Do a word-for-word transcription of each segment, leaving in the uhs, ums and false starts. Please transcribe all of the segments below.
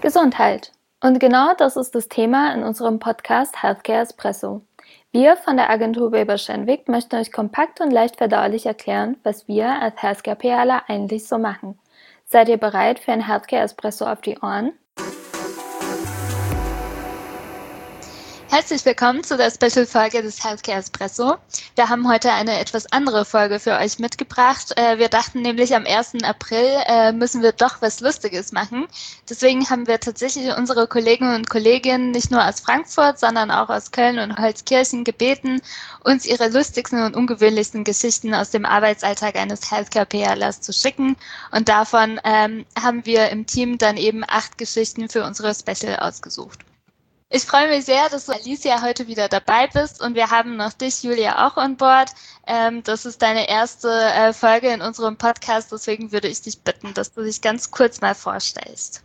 Gesundheit. Und genau das ist das Thema in unserem Podcast Healthcare Espresso. Wir von der Agentur Weber Schenwick möchten euch kompakt und leicht verdaulich erklären, was wir als Healthcare-PRler eigentlich so machen. Seid ihr bereit für ein Healthcare Espresso auf die Ohren? Herzlich willkommen zu der Special-Folge des Healthcare Espresso. Wir haben heute eine etwas andere Folge für euch mitgebracht. Wir dachten nämlich, am ersten April müssen wir doch was Lustiges machen. Deswegen haben wir tatsächlich unsere Kolleginnen und Kollegen nicht nur aus Frankfurt, sondern auch aus Köln und Holzkirchen gebeten, uns ihre lustigsten und ungewöhnlichsten Geschichten aus dem Arbeitsalltag eines Healthcare-PRlers zu schicken. Und davon ähm, haben wir im Team dann eben acht Geschichten für unsere Special ausgesucht. Ich freue mich sehr, dass du, Alicia, heute wieder dabei bist, und wir haben noch dich, Julia, auch an Bord. Ähm, das ist deine erste äh, Folge in unserem Podcast, deswegen würde ich dich bitten, dass du dich ganz kurz mal vorstellst.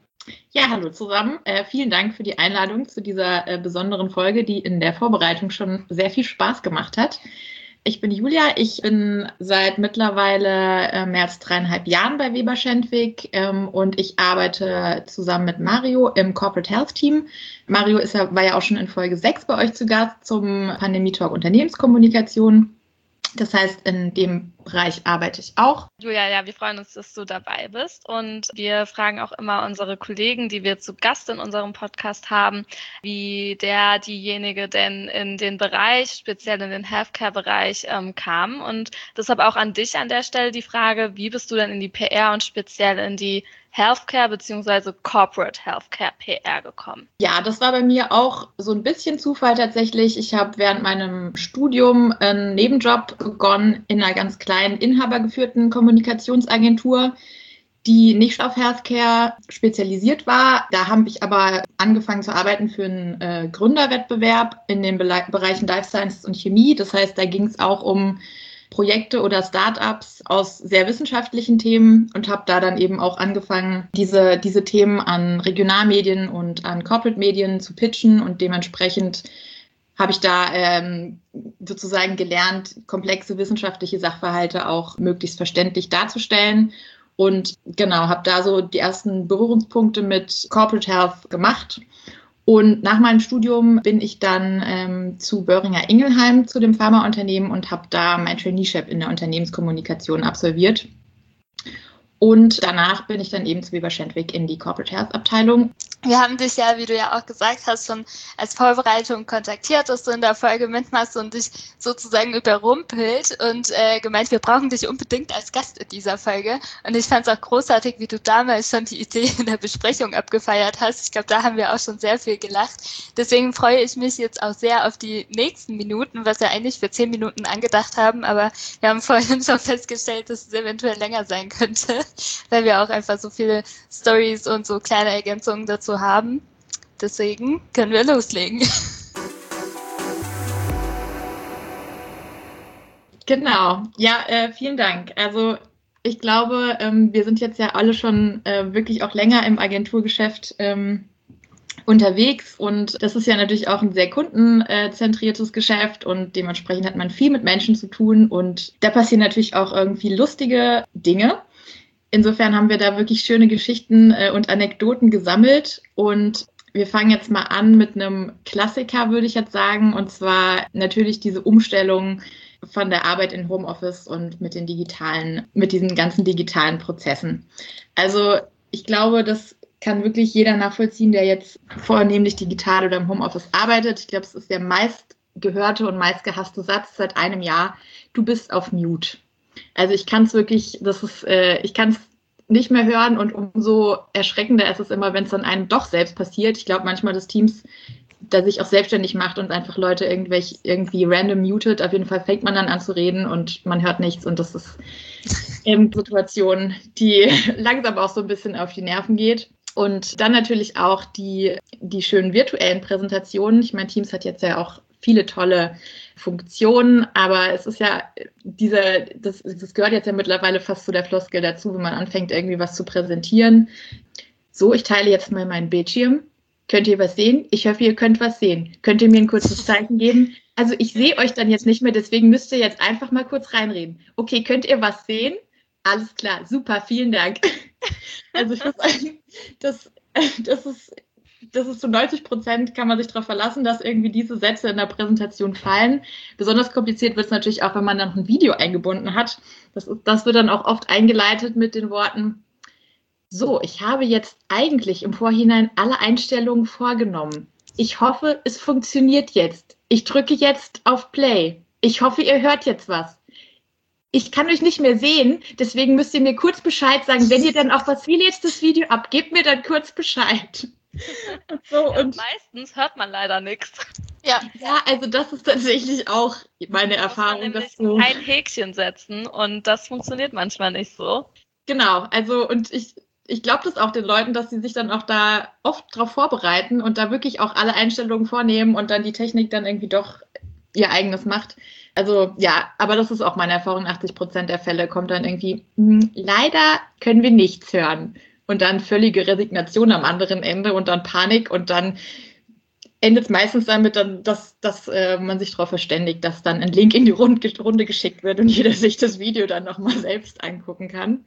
Ja, hallo zusammen. Äh, vielen Dank für die Einladung zu dieser äh, besonderen Folge, die in der Vorbereitung schon sehr viel Spaß gemacht hat. Ich bin Julia, ich bin seit mittlerweile äh, mehr als dreieinhalb Jahren bei Weber Schenwick ähm, und ich arbeite zusammen mit Mario im Corporate Health Team. Mario ist ja, war ja auch schon in Folge sechs bei euch zu Gast zum Pandemie Talk Unternehmenskommunikation. Das heißt, in dem Bereich arbeite ich auch. Julia, ja, wir freuen uns, dass du dabei bist, und wir fragen auch immer unsere Kollegen, die wir zu Gast in unserem Podcast haben, wie der, diejenige denn in den Bereich, speziell in den Healthcare-Bereich ähm, kam, und deshalb auch an dich an der Stelle die Frage, wie bist du denn in die P R und speziell in die Healthcare bzw. Corporate Healthcare P R gekommen? Ja, das war bei mir auch so ein bisschen Zufall tatsächlich. Ich habe während meinem Studium einen Nebenjob begonnen in einer ganz kleinen inhabergeführten Kommunikationsagentur, die nicht auf Healthcare spezialisiert war. Da habe ich aber angefangen zu arbeiten für einen äh, Gründerwettbewerb in den Be- Bereichen Life Sciences und Chemie. Das heißt, da ging es auch um Projekte oder Startups aus sehr wissenschaftlichen Themen und habe da dann eben auch angefangen, diese, diese Themen an Regionalmedien und an Corporate-Medien zu pitchen, und dementsprechend habe ich da ähm, sozusagen gelernt, komplexe wissenschaftliche Sachverhalte auch möglichst verständlich darzustellen, und genau, habe da so die ersten Berührungspunkte mit Corporate Health gemacht. Und nach meinem Studium bin ich dann ähm, zu Boehringer Ingelheim, zu dem Pharmaunternehmen, und habe da mein Traineeship in der Unternehmenskommunikation absolviert. Und danach bin ich dann eben zu Weber Schenwick in die Corporate Health Abteilung. Wir haben dich ja, wie du ja auch gesagt hast, schon als Vorbereitung kontaktiert, dass du in der Folge mitmachst und dich sozusagen überrumpelt und äh, gemeint, wir brauchen dich unbedingt als Gast in dieser Folge. Und ich fand es auch großartig, wie du damals schon die Idee in der Besprechung abgefeiert hast. Ich glaube, da haben wir auch schon sehr viel gelacht. Deswegen freue ich mich jetzt auch sehr auf die nächsten Minuten, was wir eigentlich für zehn Minuten angedacht haben. Aber wir haben vorhin schon festgestellt, dass es eventuell länger sein könnte, weil wir auch einfach so viele Stories und so kleine Ergänzungen dazu haben. Deswegen können wir loslegen. Genau, ja, äh, vielen Dank. Also ich glaube, ähm, wir sind jetzt ja alle schon äh, wirklich auch länger im Agenturgeschäft ähm, unterwegs, und das ist ja natürlich auch ein sehr kundenzentriertes Geschäft, und dementsprechend hat man viel mit Menschen zu tun, und da passieren natürlich auch irgendwie lustige Dinge. Insofern haben wir da wirklich schöne Geschichten äh, und Anekdoten gesammelt, und wir fangen jetzt mal an mit einem Klassiker, würde ich jetzt sagen, und zwar natürlich diese Umstellung von der Arbeit in Homeoffice und mit den digitalen, mit diesen ganzen digitalen Prozessen. Also ich glaube, das kann wirklich jeder nachvollziehen, der jetzt vornehmlich digital oder im Homeoffice arbeitet. Ich glaube, es ist der meistgehörte und meistgehasste Satz seit einem Jahr: Du bist auf Mute. Also ich kann es wirklich, das ist, äh, ich kann es nicht mehr hören, und umso erschreckender ist es immer, wenn es dann einem doch selbst passiert. Ich glaube manchmal, dass Teams da sich auch selbstständig macht und einfach Leute irgendwelche, irgendwie random mutet. Auf jeden Fall fängt man dann an zu reden und man hört nichts, und das ist eben Situation, die langsam auch so ein bisschen auf die Nerven geht. Und dann natürlich auch die, die schönen virtuellen Präsentationen. Ich meine, Teams hat jetzt ja auch viele tolle Funktionen, aber es ist ja diese, das, das gehört jetzt ja mittlerweile fast zu der Floskel dazu, wenn man anfängt, irgendwie was zu präsentieren. So, ich teile jetzt mal meinen Bildschirm. Könnt ihr was sehen? Ich hoffe, ihr könnt was sehen. Könnt ihr mir ein kurzes Zeichen geben? Also ich sehe euch dann jetzt nicht mehr, deswegen müsst ihr jetzt einfach mal kurz reinreden. Okay, könnt ihr was sehen? Alles klar, super, vielen Dank. Also ich muss sagen, das das ist, das ist zu neunzig Prozent kann man sich darauf verlassen, dass irgendwie diese Sätze in der Präsentation fallen. Besonders kompliziert wird es natürlich auch, wenn man dann noch ein Video eingebunden hat. Das, das wird dann auch oft eingeleitet mit den Worten: So, ich habe jetzt eigentlich im Vorhinein alle Einstellungen vorgenommen. Ich hoffe, es funktioniert jetzt. Ich drücke jetzt auf Play. Ich hoffe, ihr hört jetzt was. Ich kann euch nicht mehr sehen, deswegen müsst ihr mir kurz Bescheid sagen. Wenn ihr dann auf was wie jetzt das Video ab, gebt mir dann kurz Bescheid. Und so, ja, und meistens hört man leider nichts. Ja. ja, also das ist tatsächlich auch meine da Erfahrung. Dass so ein Häkchen setzen und das funktioniert manchmal nicht so. Genau, also und ich, ich glaube das auch den Leuten, dass sie sich dann auch da oft drauf vorbereiten und da wirklich auch alle Einstellungen vornehmen und dann die Technik dann irgendwie doch ihr eigenes macht. Also ja, aber das ist auch meine Erfahrung, achtzig Prozent der Fälle kommt dann irgendwie, leider können wir nichts hören. Und dann völlige Resignation am anderen Ende und dann Panik und dann endet es meistens damit, dann, dass, dass äh, man sich darauf verständigt, dass dann ein Link in die Runde, Runde geschickt wird und jeder sich das Video dann nochmal selbst angucken kann.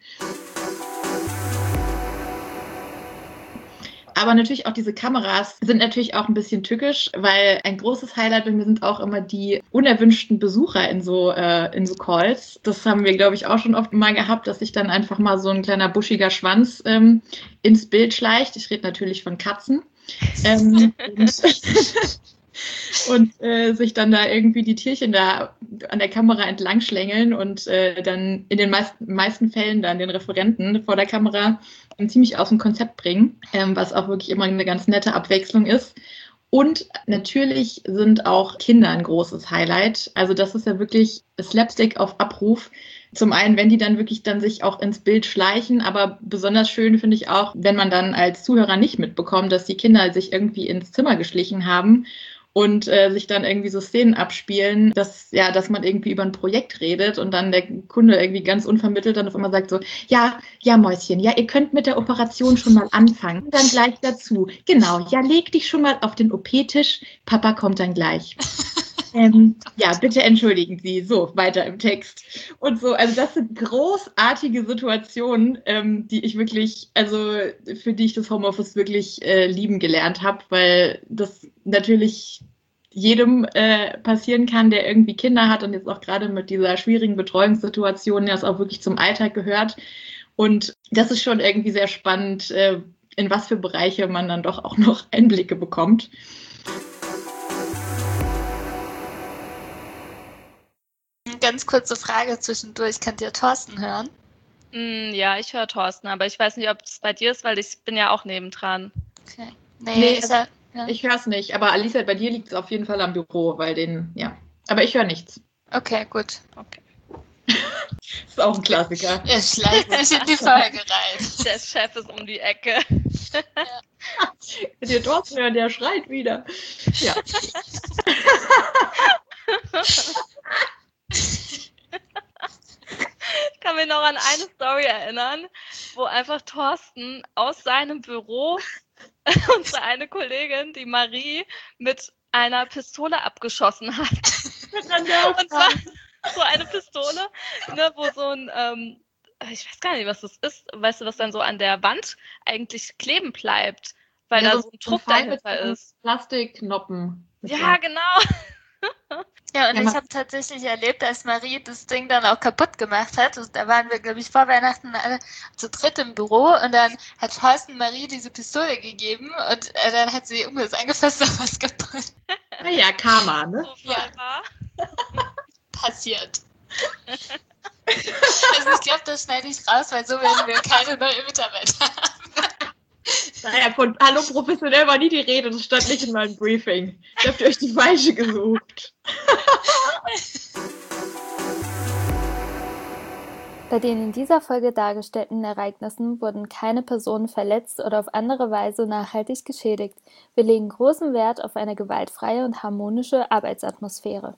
Aber natürlich auch diese Kameras sind natürlich auch ein bisschen tückisch, weil ein großes Highlight bei mir sind auch immer die unerwünschten Besucher in so, äh, in so Calls. Das haben wir, glaube ich, auch schon oft mal gehabt, dass sich dann einfach mal so ein kleiner buschiger Schwanz ähm, ins Bild schleicht. Ich rede natürlich von Katzen. Ähm, und und äh, sich dann da irgendwie die Tierchen da an der Kamera entlang schlängeln und äh, dann in den meisten, meisten Fällen dann den Referenten vor der Kamera ähm, ziemlich aus dem Konzept bringen, ähm, was auch wirklich immer eine ganz nette Abwechslung ist. Und natürlich sind auch Kinder ein großes Highlight. Also das ist ja wirklich Slapstick auf Abruf. Zum einen, wenn die dann wirklich dann sich auch ins Bild schleichen, aber besonders schön finde ich auch, wenn man dann als Zuhörer nicht mitbekommt, dass die Kinder sich irgendwie ins Zimmer geschlichen haben und äh, sich dann irgendwie so Szenen abspielen, dass, ja, dass man irgendwie über ein Projekt redet und dann der Kunde irgendwie ganz unvermittelt dann auf einmal sagt so, ja, ja Mäuschen, ja, ihr könnt mit der Operation schon mal anfangen, dann gleich dazu. Genau, ja, leg dich schon mal auf den O P-Tisch, Papa kommt dann gleich. Ähm, ja, bitte entschuldigen Sie. So, weiter im Text. Und so, also das sind großartige Situationen, ähm, die ich wirklich, also für die ich das Homeoffice wirklich äh, lieben gelernt habe, weil das natürlich jedem äh, passieren kann, der irgendwie Kinder hat und jetzt auch gerade mit dieser schwierigen Betreuungssituation, das auch wirklich zum Alltag gehört. Und das ist schon irgendwie sehr spannend, äh, in was für Bereiche man dann doch auch noch Einblicke bekommt. Ganz kurze Frage zwischendurch. Könnt ihr Thorsten hören? Mm, ja, ich höre Thorsten, aber ich weiß nicht, ob es bei dir ist, weil ich bin ja auch nebendran. Okay. Nee, nee ist er, ja. Ich höre es nicht. Aber Alicia, bei dir liegt es auf jeden Fall am Büro, weil den, ja. Aber ich höre nichts. Okay, gut. Okay. Das ist auch ein Klassiker. Er schleicht sich in die Folge rein. Der Chef ist um die Ecke. Ja. Wenn ihr Thorsten hören, der schreit wieder. Ja. Ich kann mich noch an eine Story erinnern, wo einfach Thorsten aus seinem Büro unsere eine Kollegin, die Marie, mit einer Pistole abgeschossen hat. Und zwar so eine Pistole, ne, wo so ein, ähm, ich weiß gar nicht, was das ist, weißt du, was dann so an der Wand eigentlich kleben bleibt, weil ja, da so ein Druck dahinter ist. Plastiknoppen. Ja, genau. Ja, und ja, ich habe tatsächlich erlebt, als Marie das Ding dann auch kaputt gemacht hat. Und da waren wir, glaube ich, vor Weihnachten alle zu dritt im Büro und dann hat Thorsten Marie diese Pistole gegeben und äh, dann hat sie irgendwas angefasst und was kaputt. Naja, Karma, ne? So ja. Passiert. Also ich glaube, das schneide ich raus, weil so werden wir keine neuen Mitarbeiter haben. Naja, von Hallo professionell war nie die Rede, das stand nicht in meinem Briefing. Ich habt ihr euch die falsche gesucht. Bei den in dieser Folge dargestellten Ereignissen wurden keine Personen verletzt oder auf andere Weise nachhaltig geschädigt. Wir legen großen Wert auf eine gewaltfreie und harmonische Arbeitsatmosphäre.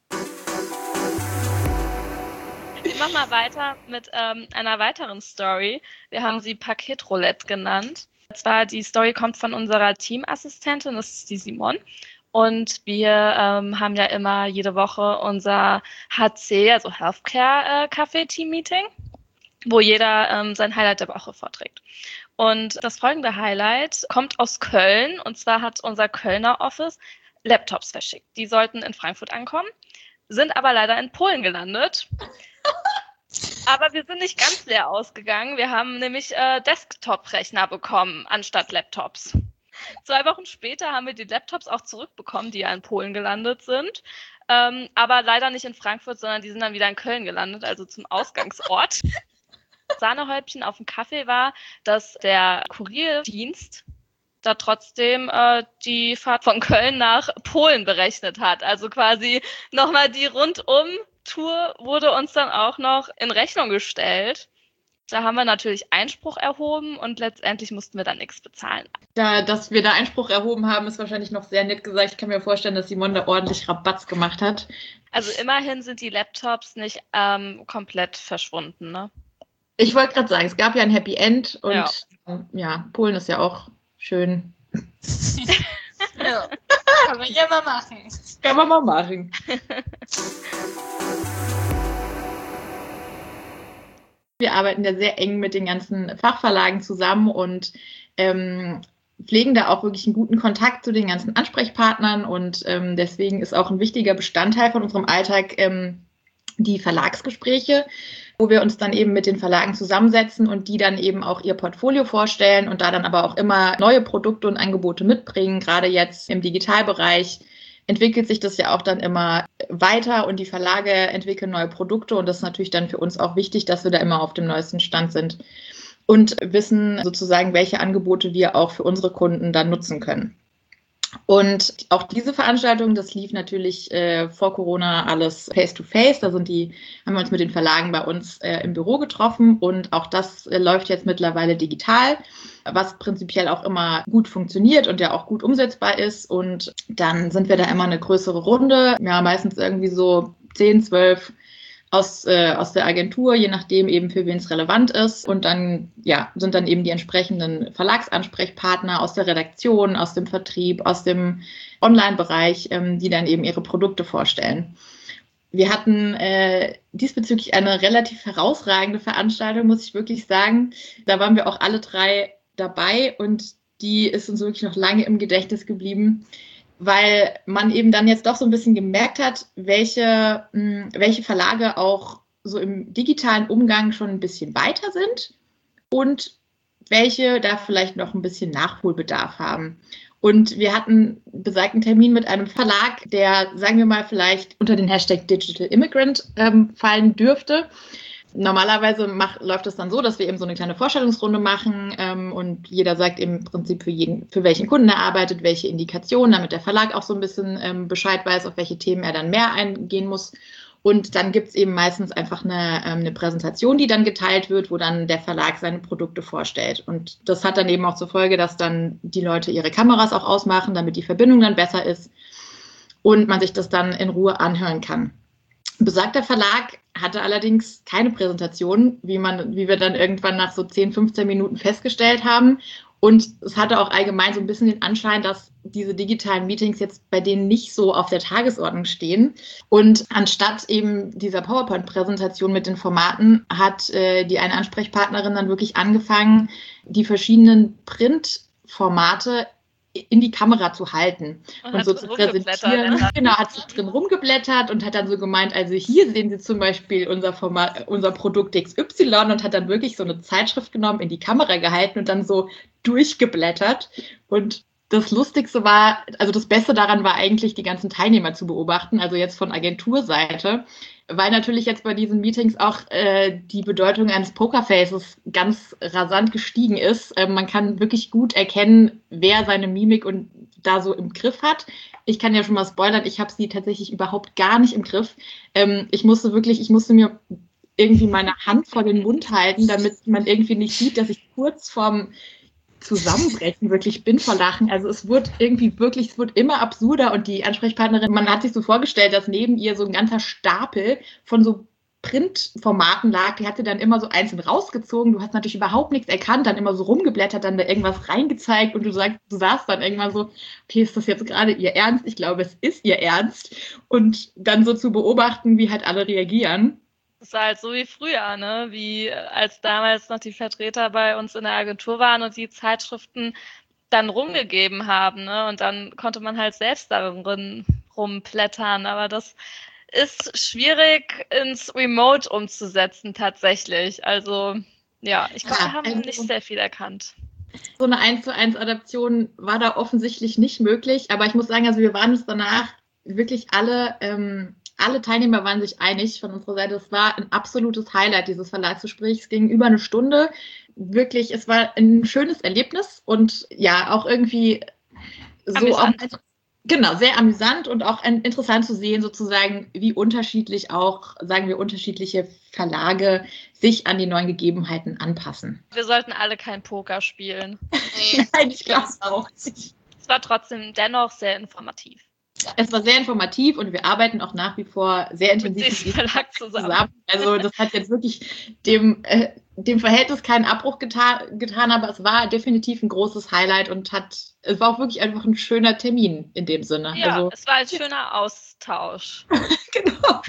Ich mach mal weiter mit ähm, einer weiteren Story. Wir haben sie Paketroulette genannt. Und zwar, die Story kommt von unserer Teamassistentin, das ist die Simon. Und wir ähm, haben ja immer jede Woche unser H C, also Healthcare äh, Café Team Meeting, wo jeder ähm, sein Highlight der Woche vorträgt. Und das folgende Highlight kommt aus Köln. Und zwar hat unser Kölner Office Laptops verschickt. Die sollten in Frankfurt ankommen, sind aber leider in Polen gelandet. Aber wir sind nicht ganz leer ausgegangen. Wir haben nämlich äh, Desktop-Rechner bekommen, anstatt Laptops. Zwei Wochen später haben wir die Laptops auch zurückbekommen, die ja in Polen gelandet sind. Ähm, aber leider nicht in Frankfurt, sondern die sind dann wieder in Köln gelandet, also zum Ausgangsort. Sahnehäubchen auf dem Kaffee war, dass der Kurierdienst da trotzdem äh, die Fahrt von Köln nach Polen berechnet hat. Also quasi nochmal die Rundum-Tour wurde uns dann auch noch in Rechnung gestellt. Da haben wir natürlich Einspruch erhoben und letztendlich mussten wir dann nichts bezahlen. Da, dass wir da Einspruch erhoben haben, ist wahrscheinlich noch sehr nett gesagt. Ich kann mir vorstellen, dass Simone da ordentlich Rabatz gemacht hat. Also immerhin sind die Laptops nicht ähm, komplett verschwunden, ne? Ich wollte gerade sagen, es gab ja ein Happy End und ja, ja Polen ist ja auch schön. Ja, kann man ja mal machen. Kann man mal machen. Wir arbeiten ja sehr eng mit den ganzen Fachverlagen zusammen und ähm, pflegen da auch wirklich einen guten Kontakt zu den ganzen Ansprechpartnern und ähm, deswegen ist auch ein wichtiger Bestandteil von unserem Alltag ähm, die Verlagsgespräche, wo wir uns dann eben mit den Verlagen zusammensetzen und die dann eben auch ihr Portfolio vorstellen und da dann aber auch immer neue Produkte und Angebote mitbringen. Gerade jetzt im Digitalbereich entwickelt sich das ja auch dann immer weiter und die Verlage entwickeln neue Produkte und das ist natürlich dann für uns auch wichtig, dass wir da immer auf dem neuesten Stand sind und wissen sozusagen, welche Angebote wir auch für unsere Kunden dann nutzen können. Und auch diese Veranstaltung, das lief natürlich äh, vor Corona alles face-to-face. Da sind die, haben wir uns mit den Verlagen bei uns äh, im Büro getroffen und auch das äh, läuft jetzt mittlerweile digital, was prinzipiell auch immer gut funktioniert und ja auch gut umsetzbar ist. Und dann sind wir da immer eine größere Runde, ja meistens irgendwie so zehn, zwölf aus, äh, aus der Agentur, je nachdem eben für wen es relevant ist. Und dann ja, sind dann eben die entsprechenden Verlagsansprechpartner aus der Redaktion, aus dem Vertrieb, aus dem Online-Bereich, ähm, die dann eben ihre Produkte vorstellen. Wir hatten äh, diesbezüglich eine relativ herausragende Veranstaltung, muss ich wirklich sagen. Da waren wir auch alle drei dabei und die ist uns wirklich noch lange im Gedächtnis geblieben, weil man eben dann jetzt doch so ein bisschen gemerkt hat, welche, mh, welche Verlage auch so im digitalen Umgang schon ein bisschen weiter sind und welche da vielleicht noch ein bisschen Nachholbedarf haben. Und wir hatten besagten Termin mit einem Verlag, der, sagen wir mal, vielleicht unter den Hashtag Digital Immigrant ähm, fallen dürfte. Normalerweise mach, läuft es dann so, dass wir eben so eine kleine Vorstellungsrunde machen ähm, und jeder sagt im Prinzip für jeden, für welchen Kunden er arbeitet, welche Indikationen, damit der Verlag auch so ein bisschen ähm, Bescheid weiß, auf welche Themen er dann mehr eingehen muss. Und dann gibt es eben meistens einfach eine, ähm, eine Präsentation, die dann geteilt wird, wo dann der Verlag seine Produkte vorstellt. Und das hat dann eben auch zur Folge, dass dann die Leute ihre Kameras auch ausmachen, damit die Verbindung dann besser ist und man sich das dann in Ruhe anhören kann. Besagter Verlag hatte allerdings keine Präsentation, wie man, wie wir dann irgendwann nach so zehn, fünfzehn Minuten festgestellt haben. Und es hatte auch allgemein so ein bisschen den Anschein, dass diese digitalen Meetings jetzt bei denen nicht so auf der Tagesordnung stehen. Und anstatt eben dieser PowerPoint-Präsentation mit den Formaten hat äh, die eine Ansprechpartnerin dann wirklich angefangen, die verschiedenen Printformate in die Kamera zu halten und, und so zu präsentieren. Ja. Genau, hat sich drin rumgeblättert und hat dann so gemeint, also hier sehen Sie zum Beispiel unser Format, unser Produkt X Y und hat dann wirklich so eine Zeitschrift genommen, in die Kamera gehalten und dann so durchgeblättert. Und das Lustigste war, also das Beste daran war eigentlich, die ganzen Teilnehmer zu beobachten, also jetzt von Agenturseite, weil natürlich jetzt bei diesen Meetings auch äh, die Bedeutung eines Pokerfaces ganz rasant gestiegen ist. Äh, man kann wirklich gut erkennen, wer seine Mimik und da so im Griff hat. Ich kann ja schon mal spoilern, ich habe sie tatsächlich überhaupt gar nicht im Griff. Ähm, ich musste wirklich, ich musste mir irgendwie meine Hand vor den Mund halten, damit man irgendwie nicht sieht, dass ich kurz vorm Zusammenbrechen wirklich bin vor Lachen. Also es wird irgendwie wirklich, es wird immer absurder und die Ansprechpartnerin, man hat sich so vorgestellt, dass neben ihr so ein ganzer Stapel von so Printformaten lag, die hat sie dann immer so einzeln rausgezogen. Du hast natürlich überhaupt nichts erkannt, dann immer so rumgeblättert, dann da irgendwas reingezeigt und du sagst, du saßt dann irgendwann so, okay, ist das jetzt gerade ihr Ernst? Ich glaube, es ist ihr Ernst. Und dann so zu beobachten, wie halt alle reagieren. Das war halt so wie früher, ne? Wie als damals noch die Vertreter bei uns in der Agentur waren und die Zeitschriften dann rumgegeben haben, ne? Und dann konnte man halt selbst darin rumblättern. Aber das ist schwierig ins Remote umzusetzen tatsächlich. Also ja, ich glaube, Ja, wir haben also- nicht sehr viel erkannt. So eine eins zu eins Adaption war da offensichtlich nicht möglich. Aber ich muss sagen, also wir waren uns danach wirklich alle, ähm, alle Teilnehmer waren sich einig von unserer Seite. Es war ein absolutes Highlight, dieses Verlagsgespräch. Es ging über eine Stunde. Wirklich, es war ein schönes Erlebnis und ja, auch irgendwie so auch, Amüsant. genau, sehr amüsant und auch ein, interessant zu sehen, sozusagen, wie unterschiedlich auch, sagen wir, unterschiedliche Verlage sich an die neuen Gegebenheiten anpassen. Wir sollten alle kein Poker spielen. Nee, Nein, ich glaube es auch nicht. Es war trotzdem dennoch sehr informativ. Es war sehr informativ und wir arbeiten auch nach wie vor sehr Mit intensiv diesem Verlag zusammen. zusammen. Also das hat jetzt wirklich dem, äh, dem Verhältnis keinen Abbruch getan, getan, aber es war definitiv ein großes Highlight und hat, es war auch wirklich einfach ein schöner Termin in dem Sinne. Ja, Also, es war ein schöner Austausch. genau.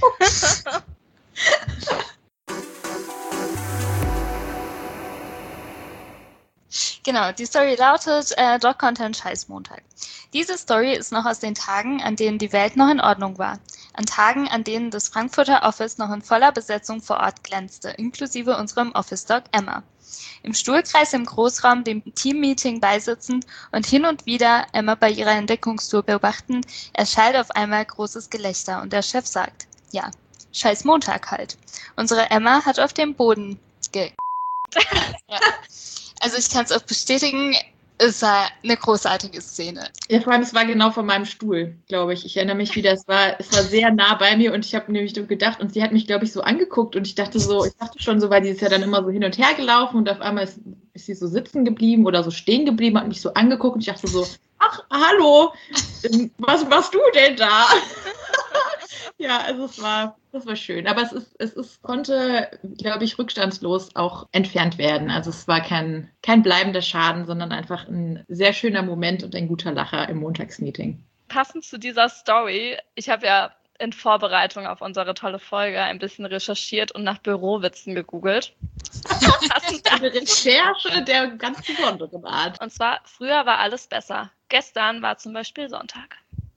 Genau, die Story lautet äh, Doc Content Scheiß Montag. Diese Story ist noch aus den Tagen, an denen die Welt noch in Ordnung war. An Tagen, an denen das Frankfurter Office noch in voller Besetzung vor Ort glänzte, inklusive unserem Office-Doc Emma. Im Stuhlkreis im Großraum dem Teammeeting beisitzend und hin und wieder Emma bei ihrer Entdeckungstour beobachtend, erschallt auf einmal großes Gelächter und der Chef sagt, ja, scheiß Montag halt. Unsere Emma hat auf dem Boden ge... ja. Also ich kann es auch bestätigen, es war eine großartige Szene. Ja, vor allem, es war genau vor meinem Stuhl, glaube ich. Ich erinnere mich wieder, es war, es war sehr nah bei mir und ich habe nämlich so gedacht, und sie hat mich, glaube ich, so angeguckt und ich dachte so, ich dachte schon so, weil die ist ja dann immer so hin und her gelaufen und auf einmal ist, ist sie so sitzen geblieben oder so stehen geblieben, hat mich so angeguckt und ich dachte so, ach, hallo, was machst du denn da? Ja, also es war, das war schön. Aber es ist, es ist, konnte, glaube ich, rückstandslos auch entfernt werden. Also es war kein, kein bleibender Schaden, sondern einfach ein sehr schöner Moment und ein guter Lacher im Montagsmeeting. Passend zu dieser Story, ich habe ja in Vorbereitung auf unsere tolle Folge ein bisschen recherchiert und nach Bürowitzen gegoogelt. Passend Eine Recherche der ganz besonderen Art. Und zwar, früher war alles besser. Gestern war zum Beispiel Sonntag.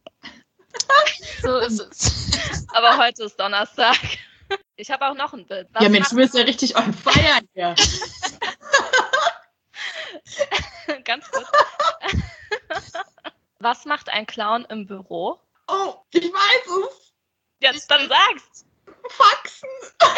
So ist es. Aber heute ist Donnerstag. Ich habe auch noch ein Bild. Was ja, Mensch, macht, du bist ja richtig on fire hier. ganz kurz. Was macht ein Clown im Büro? Oh, ich weiß es. Jetzt dann sag's. Faxen.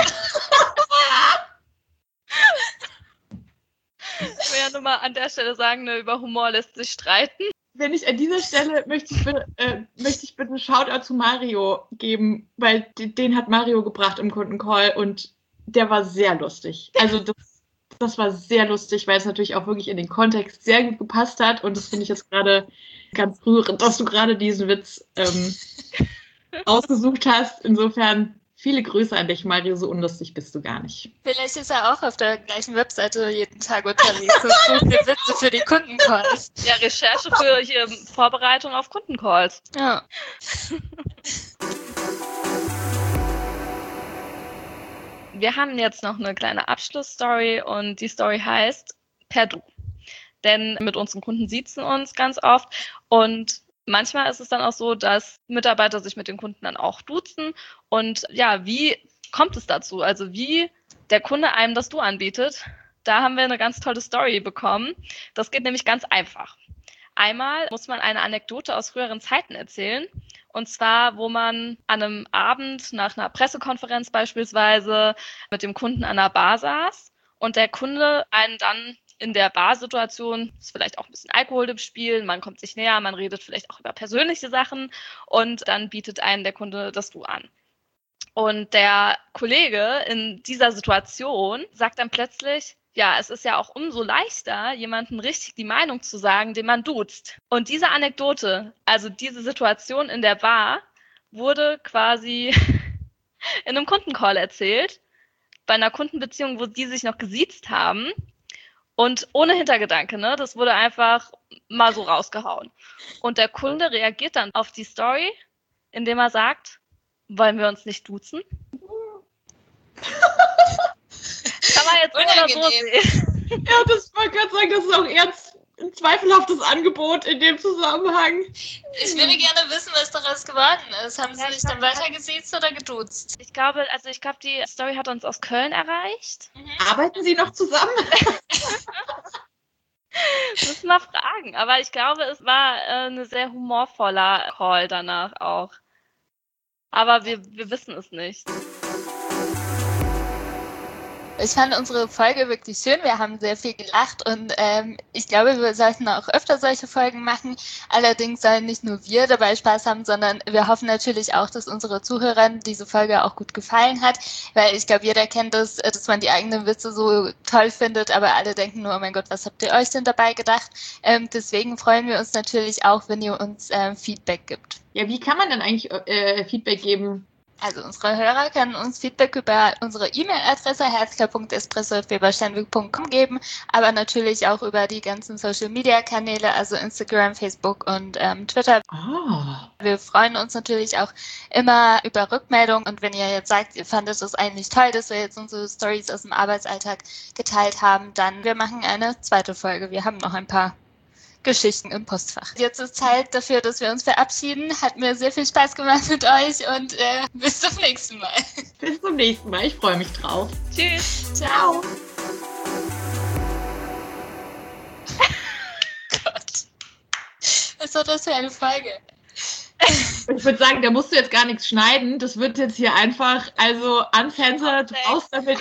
Ich will ja nur mal an der Stelle sagen, ne, über Humor lässt sich streiten. Wenn ich an dieser Stelle möchte ich bitte, äh, möchte ich bitte einen Shoutout zu Mario geben, weil den, den hat Mario gebracht im Kundencall und der war sehr lustig. Also das, das war sehr lustig, weil es natürlich auch wirklich in den Kontext sehr gut gepasst hat und das finde ich jetzt gerade ganz rührend, dass du gerade diesen Witz ähm, ausgesucht hast. Insofern viele Grüße an dich, Mario, so unlustig bist du gar nicht. Vielleicht ist er auch auf der gleichen Webseite jeden Tag unterwegs und sucht mir Witze für die Kundencalls. Ja, Recherche für hier Vorbereitung auf Kundencalls. Ja. Wir haben jetzt noch eine kleine Abschlussstory und die Story heißt Per Du. Denn mit unseren Kunden siezen uns ganz oft und manchmal ist es dann auch so, dass Mitarbeiter sich mit den Kunden dann auch duzen. Und ja, wie kommt es dazu? Also wie der Kunde einem das Du anbietet, da haben wir eine ganz tolle Story bekommen. Das geht nämlich ganz einfach. Einmal muss man eine Anekdote aus früheren Zeiten erzählen. Und zwar, wo man an einem Abend nach einer Pressekonferenz beispielsweise mit dem Kunden an einer Bar saß und der Kunde einen dann in der Barsituation ist vielleicht auch ein bisschen Alkohol im Spiel, man kommt sich näher, man redet vielleicht auch über persönliche Sachen und dann bietet einen der Kunde das Du an. Und der Kollege in dieser Situation sagt dann plötzlich, ja, es ist ja auch umso leichter, jemandem richtig die Meinung zu sagen, den man duzt. Und diese Anekdote, also diese Situation in der Bar, wurde quasi in einem Kundencall erzählt, bei einer Kundenbeziehung, wo die sich noch gesiezt haben. Und ohne Hintergedanke, ne? Das wurde einfach mal so rausgehauen. Und der Kunde reagiert dann auf die Story, indem er sagt, wollen wir uns nicht duzen? Kann man jetzt oder so sehen. Ja, das wollte gerade sagen, das ist auch eher ein zweifelhaftes Angebot in dem Zusammenhang. Ich würde gerne wissen, was daraus geworden ist. Haben Sie Ja, sich dann weiter gesiezt oder geduzt? Ich glaube, also ich glaube, die Story hat uns aus Köln erreicht. Mhm. Arbeiten Sie noch zusammen? Müssen wir fragen. Aber ich glaube, es war äh, eine sehr humorvoller Call danach auch. Aber wir, wir wissen es nicht. Ich fand unsere Folge wirklich schön. Wir haben sehr viel gelacht und ähm, ich glaube, wir sollten auch öfter solche Folgen machen. Allerdings sollen nicht nur wir dabei Spaß haben, sondern wir hoffen natürlich auch, dass unsere Zuhörern diese Folge auch gut gefallen hat, weil ich glaube, jeder kennt das, dass man die eigenen Witze so toll findet, aber alle denken nur, oh mein Gott, was habt ihr euch denn dabei gedacht? Ähm, deswegen freuen wir uns natürlich auch, wenn ihr uns ähm, Feedback gibt. Ja, wie kann man denn eigentlich äh, Feedback geben? Also unsere Hörer können uns Feedback über unsere E-Mail-Adresse herzklar punkt espresso at webersteinweg punkt com geben, aber natürlich auch über die ganzen Social-Media-Kanäle, also Instagram, Facebook und ähm, Twitter. Ah. Wir freuen uns natürlich auch immer über Rückmeldungen und wenn ihr jetzt sagt, ihr fandet es eigentlich toll, dass wir jetzt unsere Stories aus dem Arbeitsalltag geteilt haben, dann wir machen eine zweite Folge. Wir haben noch ein paar Geschichten im Postfach. Jetzt ist Zeit dafür, dass wir uns verabschieden. Hat mir sehr viel Spaß gemacht mit euch und äh, bis zum nächsten Mal. Bis zum nächsten Mal. Ich freue mich drauf. Tschüss. Ciao. Gott. Was war das für eine Folge? Ich würde sagen, da musst du jetzt gar nichts schneiden. Das wird jetzt hier einfach, also uncensored, raus damit.